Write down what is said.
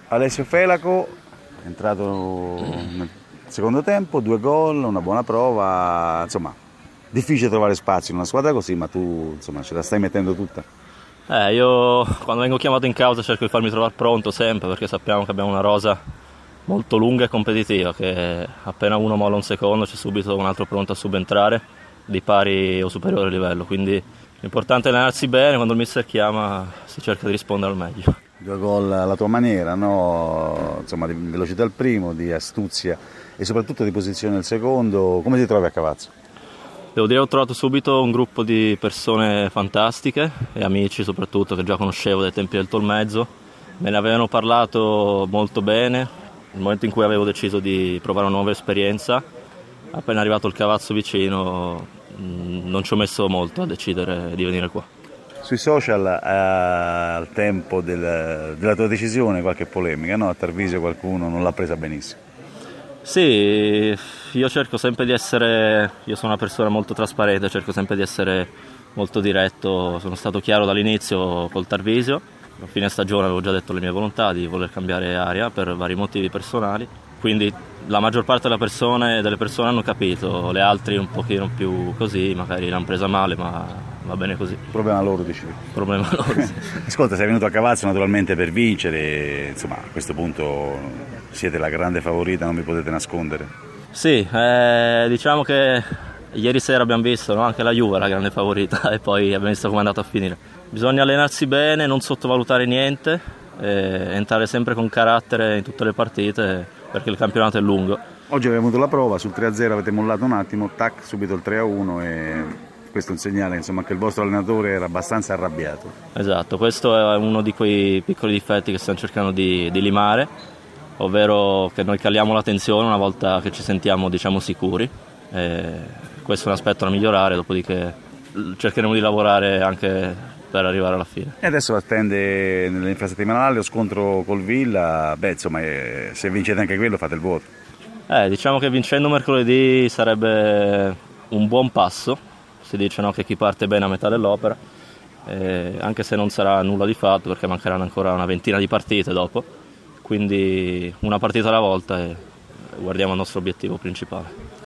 Alessio Felaco è entrato nel secondo tempo, 2 gol, una buona prova, insomma difficile trovare spazio in una squadra così, ma tu insomma ce la stai mettendo tutta. Io quando vengo chiamato in causa cerco di farmi trovare pronto sempre, perché sappiamo che abbiamo una rosa molto lunga e competitiva, che appena uno molla un secondo c'è subito un altro pronto a subentrare di pari o superiore livello, quindi l'importante è allenarsi bene, quando il mister chiama si cerca di rispondere al meglio. 2 gol alla tua maniera, no? Insomma, di velocità al primo, di astuzia e soprattutto di posizione al secondo. Come ti trovi a Cavazzo? Devo dire che ho trovato subito un gruppo di persone fantastiche e amici soprattutto che già conoscevo dai tempi del Tolmezzo. Me ne avevano parlato molto bene nel momento in cui avevo deciso di provare una nuova esperienza. Appena arrivato il Cavazzo vicino non ci ho messo molto a decidere di venire qua. Sui social al tempo della tua decisione qualche polemica, no? A Tarvisio qualcuno non l'ha presa benissimo. Sì, io cerco sempre di essere, io sono una persona molto trasparente, cerco sempre di essere molto diretto, sono stato chiaro dall'inizio col Tarvisio, a fine stagione avevo già detto le mie volontà di voler cambiare area per vari motivi personali, quindi la maggior parte delle persone hanno capito, le altre un pochino più così, magari l'hanno presa male, ma va bene così. Problema loro, dici? Problema loro, sì. Ascolta, sei venuto a Cavazzo naturalmente per vincere, insomma a questo punto siete la grande favorita, non vi potete nascondere. Sì, diciamo che ieri sera abbiamo visto, no? Anche la Juve è la grande favorita e poi abbiamo visto come è andata a finire. Bisogna allenarsi bene, non sottovalutare niente, entrare sempre con carattere in tutte le partite perché il campionato è lungo. Oggi abbiamo avuto la prova, sul 3-0 avete mollato un attimo, tac, subito il 3-1 e questo è un segnale insomma, che il vostro allenatore era abbastanza arrabbiato. Esatto, questo è uno di quei piccoli difetti che stiamo cercando di limare, ovvero che noi caliamo la tensione una volta che ci sentiamo diciamo sicuri. Questo è un aspetto da migliorare, dopodiché cercheremo di lavorare anche per arrivare alla fine. E adesso attende nell'infrasettimanale lo scontro col Villa, insomma se vincete anche quello fate il voto. Diciamo che vincendo mercoledì sarebbe un buon passo, si dice no, che chi parte bene a metà dell'opera, anche se non sarà nulla di fatto perché mancheranno ancora una ventina di partite dopo, quindi una partita alla volta e guardiamo il nostro obiettivo principale.